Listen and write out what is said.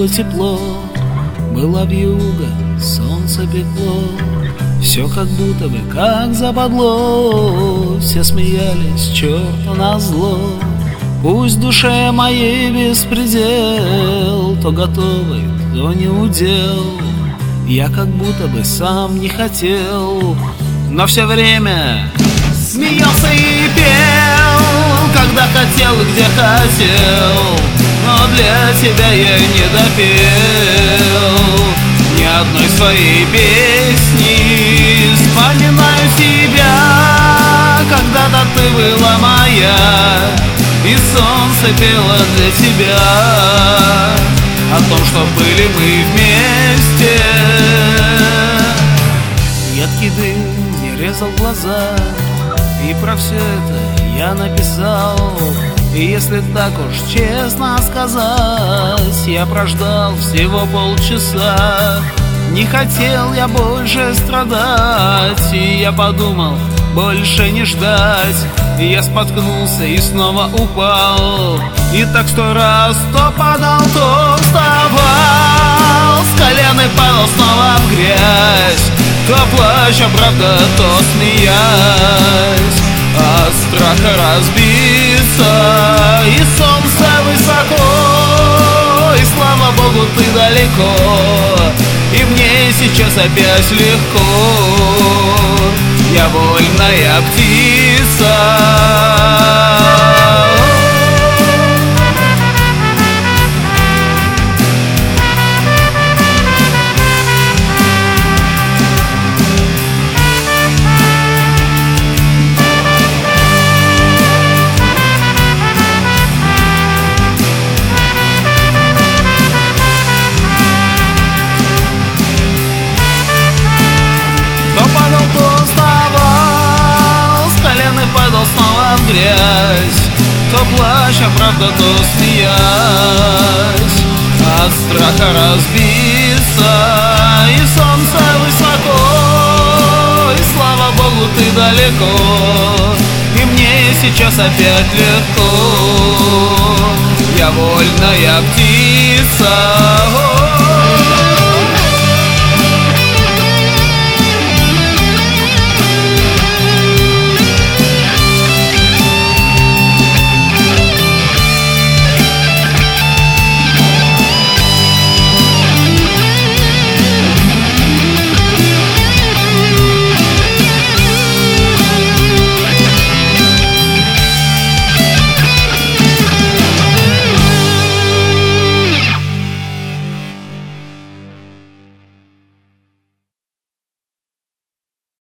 было тепло, была вьюга, солнце пекло. Все как будто бы как западло, все смеялись, черту назло. Пусть душе моей беспредел, то готовый, то не удел. Я как будто бы сам не хотел, но все время смеялся и пел, когда хотел и где хотел. Но для тебя я не допел ни одной своей песни. Вспоминаю тебя, когда-то ты была моя, и солнце пело для тебя о том, что были мы вместе. Едкий дым не резал глаза, и про все это я написал. И если так уж честно сказать, я прождал всего полчаса. Не хотел я больше страдать, и я подумал больше не ждать. И я споткнулся и снова упал, и так 100 раз то падал, то вставал. С колен и падал снова в грязь, то плача, правда, то смеясь. От страха разбиться, и солнце высоко, и слава Богу, ты далеко, и мне сейчас опять легко. Я вольная птица. Снова в грязь, то плача, правда, то смеясь. От страха разбиться, и солнце высоко, и слава Богу, ты далеко, и мне сейчас опять легко. Я вольная птица.